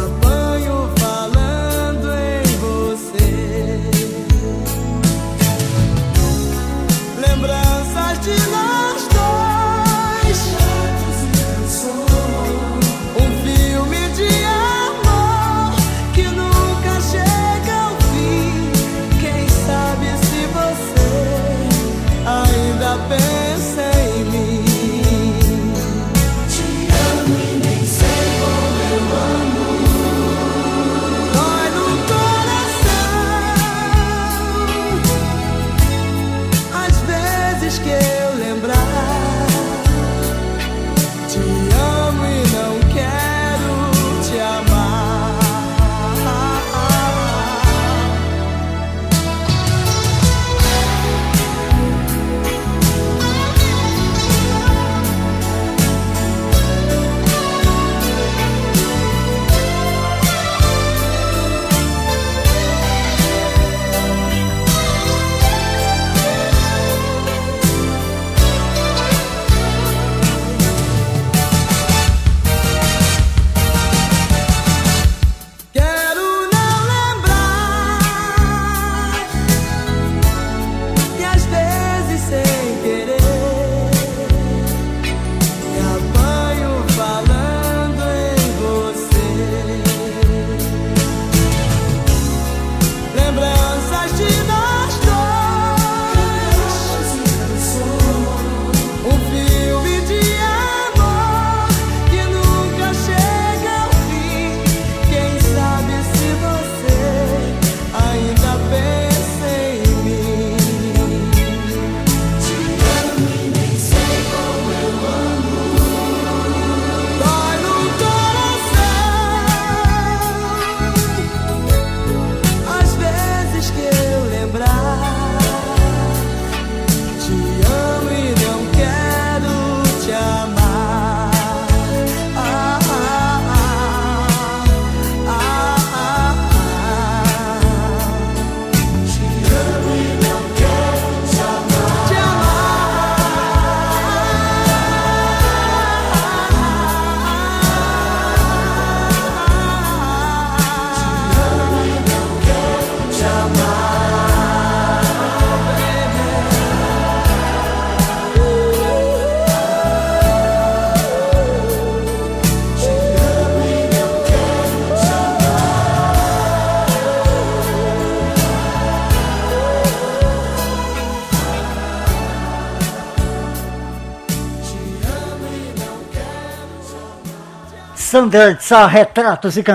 Sandra de Sá, Retratos e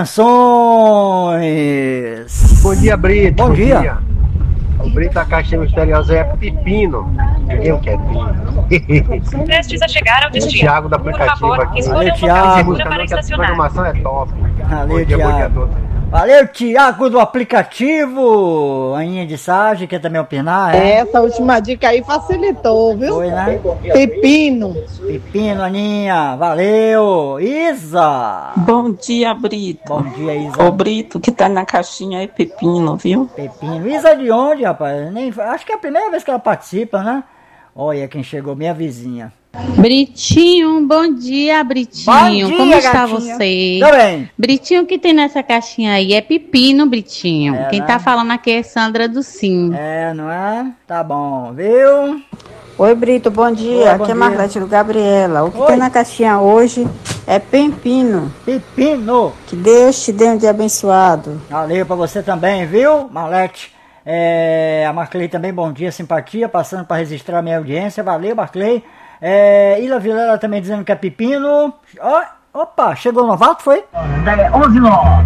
Canções. Bom dia, Brito. Bom, Bom dia. dia. O Brito da Caixinha Misteriosa é pepino. Eu quero pepino. Prestes a chegar ao destino. É Thiago do aplicativo Por favor, aqui. escolha um local seguro para estacionar. A programação é top. Valeu, Thiago. Valeu, Thiago do aplicativo. Aninha de Sage, quer também opinar? É? Essa última dica aí facilitou, viu? Foi, né? Pepino. Pepino, Aninha. Valeu. Isa. Bom dia, Brito. Bom dia, Isa. O Brito que tá na caixinha é Pepino, viu? Pepino. Isa de onde, rapaz? Nem... Acho que é a primeira vez que ela participa, né? Olha quem chegou, minha vizinha. Britinho, bom dia, Britinho. Bom dia, como está gatinha? você? Tô bem. Britinho, o que tem nessa caixinha aí é pepino, Britinho. É, Quem né? tá falando aqui é Sandra do Sim. É, não é? Tá bom, viu? Oi, Brito, bom dia. Oi, bom aqui é Marlete do Gabriela. O que Oi. tem na caixinha hoje é pepino. Pepino. Que Deus te dê um dia abençoado. Valeu pra você também, viu, Marlete? É, a Marclay também, bom dia, simpatia, passando para registrar a minha audiência. Valeu, Marclay. É, Ila Vilela também dizendo que é pepino. Oh, opa, chegou o novato, foi? onze nove.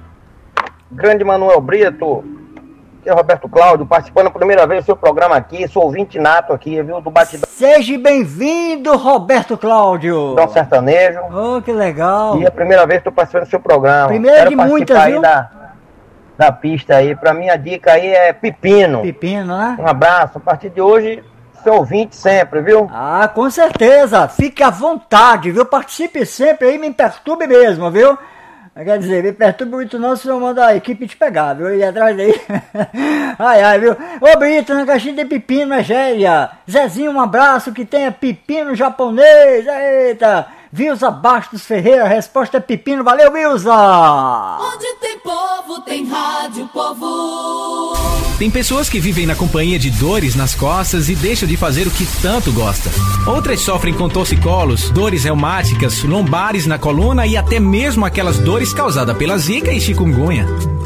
Grande Manuel Brito, aqui é Roberto Cláudio, participando pela primeira vez do seu programa aqui. Sou ouvinte nato aqui, viu, do Batidão. Seja bem-vindo, Roberto Cláudio. Do sertanejo. Oh, que legal. E é a primeira vez que estou participando do seu programa. Primeira Quero de muitas, aí viu? Da, da pista aí. Pra mim a dica aí é pepino. Pepino, né? Um abraço, a partir de hoje... ouvinte sempre, viu? Ah, com certeza. Fique à vontade, viu? Participe sempre aí, me perturbe mesmo, viu? Quer dizer, me perturbe muito não, se eu mandar a equipe te pegar, viu? E atrás daí. Ai, ai, viu? Ô, Brito, na caixinha de pepino, Nigéria. Zezinho, um abraço, que tenha pepino japonês. Eita! Vilza Bastos Ferreira, a resposta é pepino. Valeu, Vilza! Onde tem povo, tem rádio, povo. Tem pessoas que vivem na companhia de dores nas costas e deixam de fazer o que tanto gosta. Outras sofrem com torcicolos, dores reumáticas, lombares na coluna e até mesmo aquelas dores causadas pela zika e chikungunya.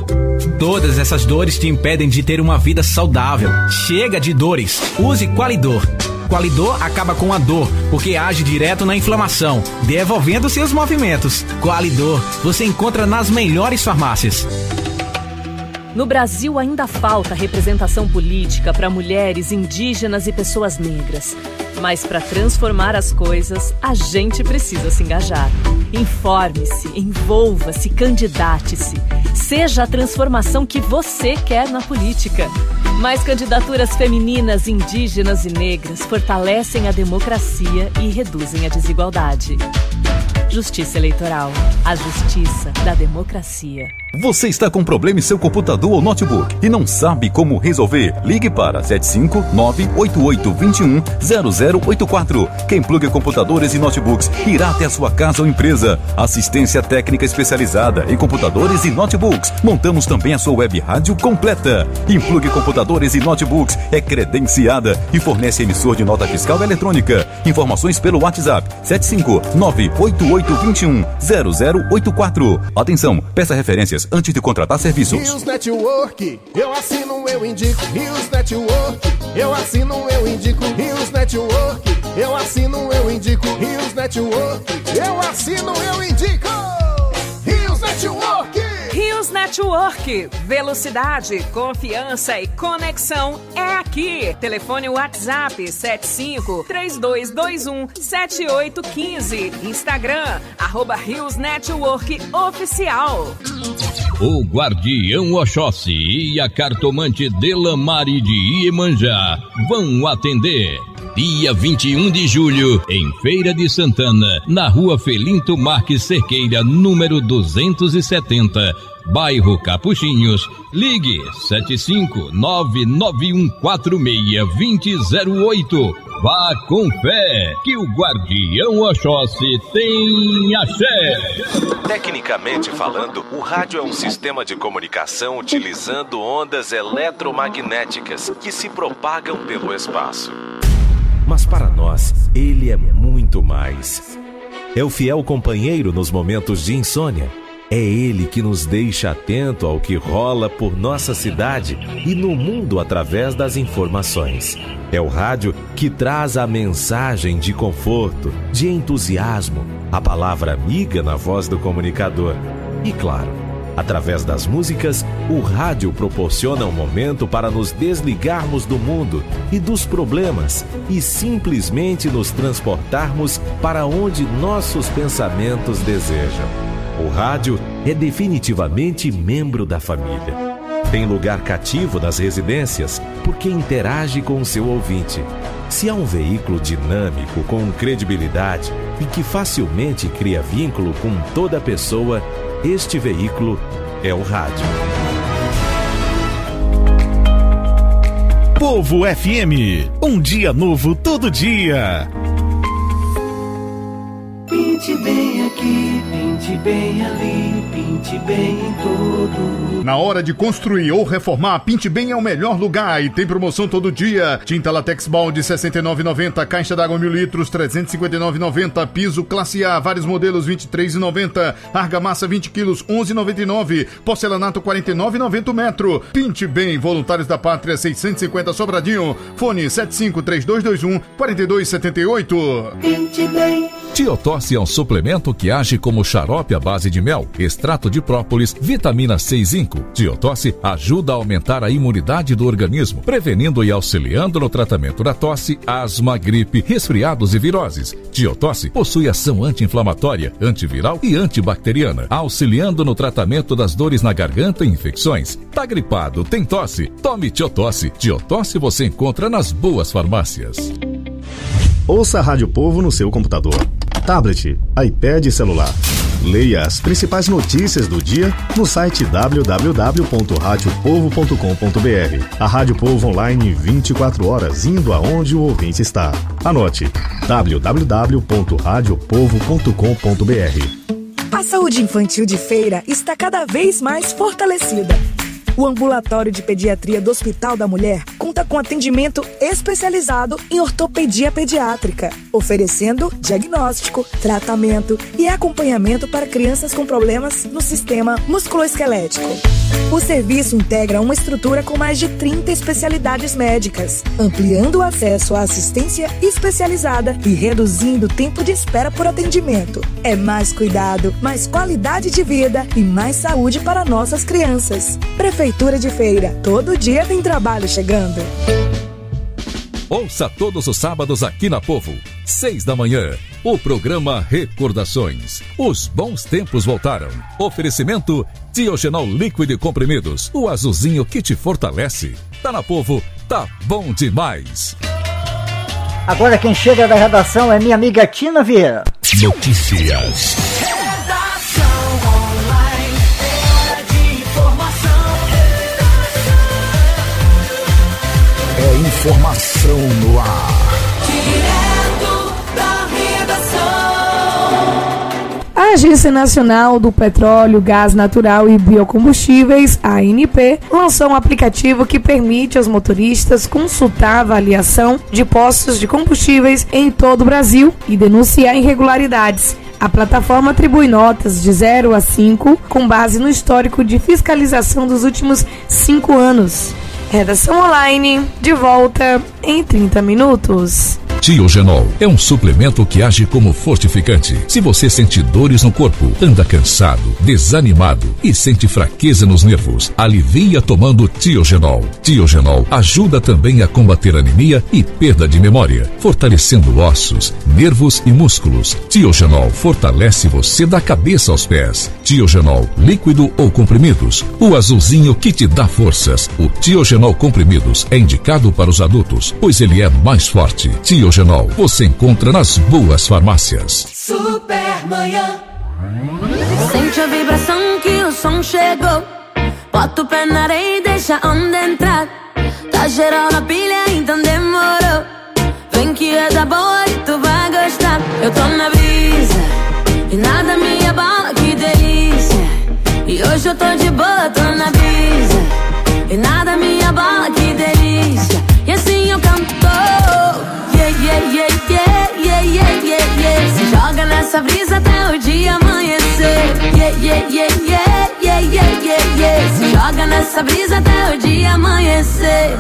Todas essas dores te impedem de ter uma vida saudável. Chega de dores. Use Qualidor. Qualidor acaba com a dor, porque age direto na inflamação, devolvendo seus movimentos. Qualidor, você encontra nas melhores farmácias. No Brasil ainda falta representação política para mulheres, indígenas e pessoas negras. Mas para transformar as coisas, a gente precisa se engajar. Informe-se, envolva-se, candidate-se. Seja a transformação que você quer na política. Mais candidaturas femininas, indígenas e negras fortalecem a democracia e reduzem a desigualdade. Justiça Eleitoral. A justiça da democracia. Você está com problema em seu computador ou notebook e não sabe como resolver? Ligue para sete cinco nove oito oito dois um zero zero oito quatro. Quem pluga computadores e notebooks irá até a sua casa ou empresa. Assistência técnica especializada em computadores e notebooks. Montamos também a sua web rádio completa. Implugue Computadores e Notebooks é credenciada e fornece emissor de nota fiscal eletrônica. Informações pelo WhatsApp sete cinco nove oito oito dois um zero zero oito quatro. Atenção, peça referências antes de contratar serviços. Rios Network, eu assino, eu indico. Rios Network, eu assino, eu indico. Rios Network, eu assino, eu indico. Rios Network, eu assino, eu indico. Rios Network. Rios Network, velocidade, confiança e conexão é aqui. Telefone WhatsApp sete cinco três dois dois um sete oito um cinco. Instagram, arroba Rios Network Oficial. O Guardião Oxóssi e a cartomante Delamare de Iemanjá vão atender. Dia vinte e um de julho, em Feira de Santana, na rua Felinto Marques Cerqueira, número duzentos e setenta, bairro Capuchinhos. Ligue sete cinco nove nove um quatro seis dois zero zero oito. Vá com fé, que o Guardião Oxóssi tem axé. Tecnicamente falando, o rádio é um sistema de comunicação utilizando ondas eletromagnéticas que se propagam pelo espaço. Mas para nós, ele é muito mais. É o fiel companheiro nos momentos de insônia, É ele que nos deixa atento ao que rola por nossa cidade e no mundo através das informações. É o rádio que traz a mensagem de conforto, de entusiasmo, a palavra amiga na voz do comunicador. E claro, através das músicas, o rádio proporciona um momento para nos desligarmos do mundo e dos problemas e simplesmente nos transportarmos para onde nossos pensamentos desejam. O rádio é definitivamente membro da família. Tem lugar cativo nas residências porque interage com o seu ouvinte. Se há um veículo dinâmico, com credibilidade e que facilmente cria vínculo com toda pessoa, este veículo é o rádio. Povo F M, um dia novo todo dia. Pinte bem aqui, pinte bem ali, pinte bem em todo. Na hora de construir ou reformar, Pinte Bem é o melhor lugar e tem promoção todo dia. Tinta Latex Balde sessenta e nove reais e noventa centavos, caixa d'água mil litros trezentos e cinquenta e nove reais e noventa centavos, piso classe A, vários modelos vinte e três reais e noventa centavos, argamassa vinte quilos onze reais e noventa e nove centavos, porcelanato quarenta e nove reais e noventa centavos o metro. Pinte Bem, Voluntários da Pátria seiscentos e cinquenta Sobradinho, fone sete cinco três dois dois um quatro dois sete oito. Pinte Bem. Tiotosse é um suplemento que age como xarope à base de mel, extrato de própolis, vitamina C e zinco. Tiotosse ajuda a aumentar a imunidade do organismo, prevenindo e auxiliando no tratamento da tosse, asma, gripe, resfriados e viroses. Tiotosse possui ação anti-inflamatória, antiviral e antibacteriana, auxiliando no tratamento das dores na garganta e infecções. Tá gripado, tem tosse? Tome Tiotosse. Tiotosse você encontra nas boas farmácias. Ouça a Rádio Povo no seu computador, tablet, iPad e celular. Leia as principais notícias do dia no site w w w ponto rádio povo ponto com ponto b r. A Rádio Povo online vinte e quatro horas, indo aonde o ouvinte está. Anote w w w ponto rádio povo ponto com ponto b r. A saúde infantil de Feira está cada vez mais fortalecida. O Ambulatório de Pediatria do Hospital da Mulher conta com atendimento especializado em ortopedia pediátrica, oferecendo diagnóstico, tratamento e acompanhamento para crianças com problemas no sistema musculoesquelético. O serviço integra uma estrutura com mais de trinta especialidades médicas, ampliando o acesso à assistência especializada e reduzindo o tempo de espera por atendimento. É mais cuidado, mais qualidade de vida e mais saúde para nossas crianças. Prefeitura de Feira, todo dia tem trabalho chegando. Ouça todos os sábados aqui na Povo, seis da manhã, o programa Recordações. Os bons tempos voltaram. Oferecimento Tiogenol líquido e comprimidos, o azulzinho que te fortalece. Tá na Povo, tá bom demais. Agora quem chega da redação é minha amiga Tina Vieira. Notícias. É informação no ar. Direto da redação. A Agência Nacional do Petróleo, Gás Natural e Biocombustíveis, A N P, lançou um aplicativo que permite aos motoristas consultar a avaliação de postos de combustíveis em todo o Brasil e denunciar irregularidades. A plataforma atribui notas de zero a cinco com base no histórico de fiscalização dos últimos cinco anos. Redação online, de volta em trinta minutos. Tiogenol é um suplemento que age como fortificante. Se você sente dores no corpo, anda cansado, desanimado e sente fraqueza nos nervos, alivia tomando Tiogenol. Tiogenol ajuda também a combater anemia e perda de memória, fortalecendo ossos, nervos e músculos. Tiogenol fortalece você da cabeça aos pés. Tiogenol, líquido ou comprimidos, o azulzinho que te dá forças. O Tiogenol comprimidos é indicado para os adultos, pois ele é mais forte. Tiogenol você encontra nas boas farmácias. Supermanhã. Sente a vibração que o som chegou. Bota o pé na areia e deixa a onda entrar. Tá geral na pilha, então demorou. Vem que é da boa e tu vai gostar. Eu tô na brisa e nada me abala, que delícia. E hoje eu tô de boa, tô na brisa e nada me abala, que delícia. E assim eu canto. Yeah, yeah, yeah, yeah, yeah, yeah, yeah. Se joga nessa brisa até o dia amanhecer. Yeah, yeah, yeah, yeah, yeah, yeah, yeah, yeah. Se joga nessa brisa até o dia amanhecer.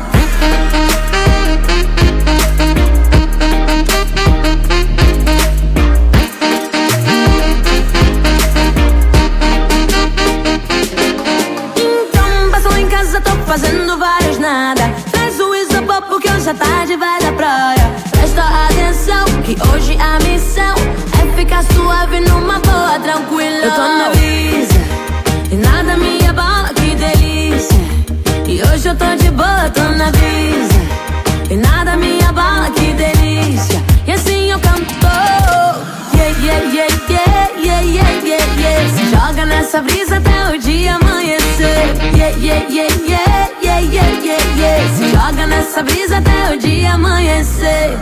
Então passou em casa, tô fazendo vários nada. Traz o isopor porque hoje à tarde vai da praia. Presta atenção que hoje a missão é ficar suave numa boa, tranquila. Eu tô na brisa e nada me abala, que delícia. E hoje eu tô de boa, tô na brisa e nada me abala, que delícia. E assim eu canto. Yeah, yeah, yeah, yeah, yeah, yeah, yeah, yeah. Se joga nessa brisa até o dia amanhecer. Yeah, yeah, yeah, yeah, yeah, yeah, yeah, yeah. Se joga nessa brisa até o dia amanhecer.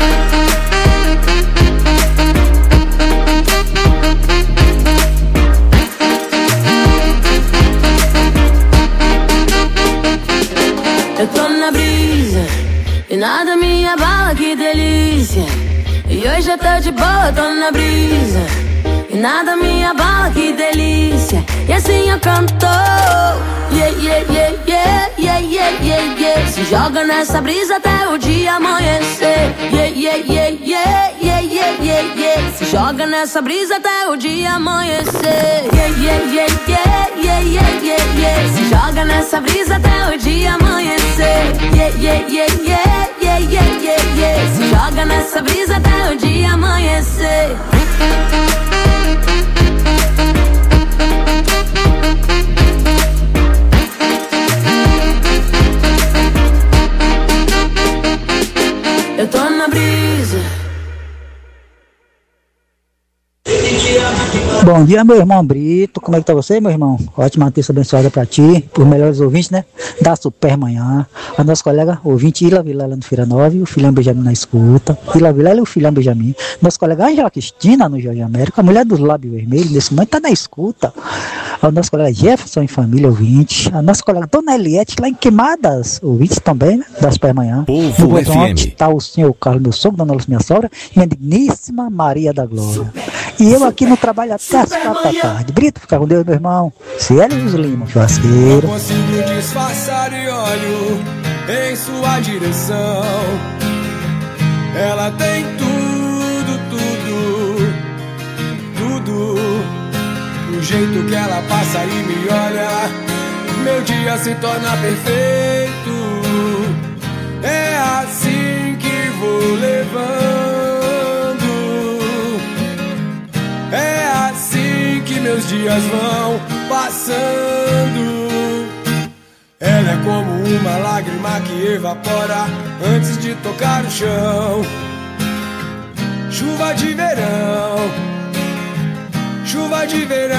Eu tô na brisa e nada me abala, que delícia. E hoje eu tô de boa, tô na brisa e nada me abala, que delícia. E assim eu canto. Yeah, yeah, yeah, yeah, yeah, yeah, yeah, yeah. Se joga nessa brisa até o dia amanhecer. Yeah, yeah, yeah, yeah, yeah, yeah, yeah, yeah. Se joga nessa brisa até o dia amanhecer. Yeah, yeah, yeah, yeah, yeah, yeah, yeah, yeah. Se joga nessa brisa até o dia amanhecer. Yeah, yeah, yeah, yeah, yeah, yeah, yeah, yeah. Se joga nessa brisa até o dia amanhecer. Eu tô na brisa. Bom dia, meu irmão Brito. Como é que tá você, meu irmão? Ótima terça abençoada pra ti, por melhores ouvintes, né? Da Super Manhã. A nossa colega ouvinte Ila Vilela no Feira nove, o filhão Benjamin na escuta. Ila Vilela e o filhão Benjamin. Nossa colega Angela Cristina no Jorge América, a mulher dos lábios vermelhos, nesse momento tá na escuta. A nossa colega Jefferson em família, ouvinte. A nossa colega Dona Eliette lá em Queimadas, ouvintes também, né? Da Super Manhã. Povo F M. Tá o senhor Carlos, meu sogro, Dona Lúcia, minha sogra, e a digníssima Maria da Glória. E eu aqui no trabalho até as quatro da tarde. Brito, fica com Deus, meu irmão. Célio Lima, churrasqueiro. Não consigo disfarçar e olho em sua direção. Ela tem tudo, tudo, tudo. O jeito que ela passa e me olha, meu dia se torna perfeito. É assim que vou levando. É assim que meus dias vão passando. Ela é como uma lágrima que evapora antes de tocar o chão. Chuva de verão, chuva de verão.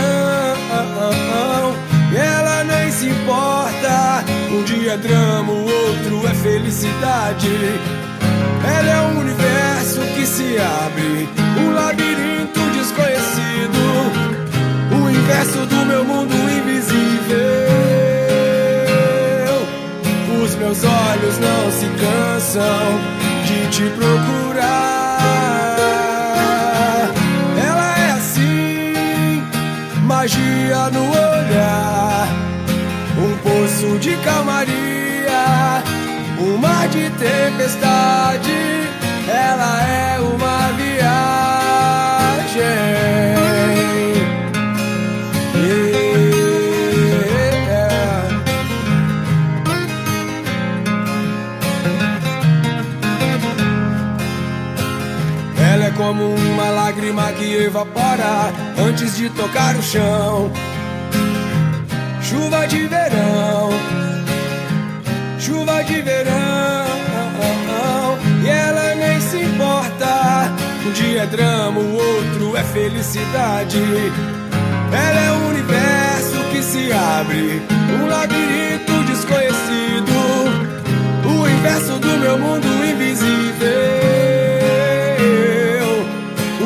E ela nem se importa. Um dia é drama, o outro é felicidade. Ela é um universo que se abre, um labirinto desconhecido, o inverso do meu mundo invisível. Os meus olhos não se cansam de te procurar. Ela é assim, magia no olhar, um poço de calmaria, um mar de tempestade. Ela é uma viagem. Yeah. Ela é como uma lágrima que evapora antes de tocar o chão. Chuva de verão, chuva de verão. E ela nem se importa. Um dia é drama, o outro é felicidade. Ela é um universo que se abre, um labirinto desconhecido, o inverso do meu mundo invisível.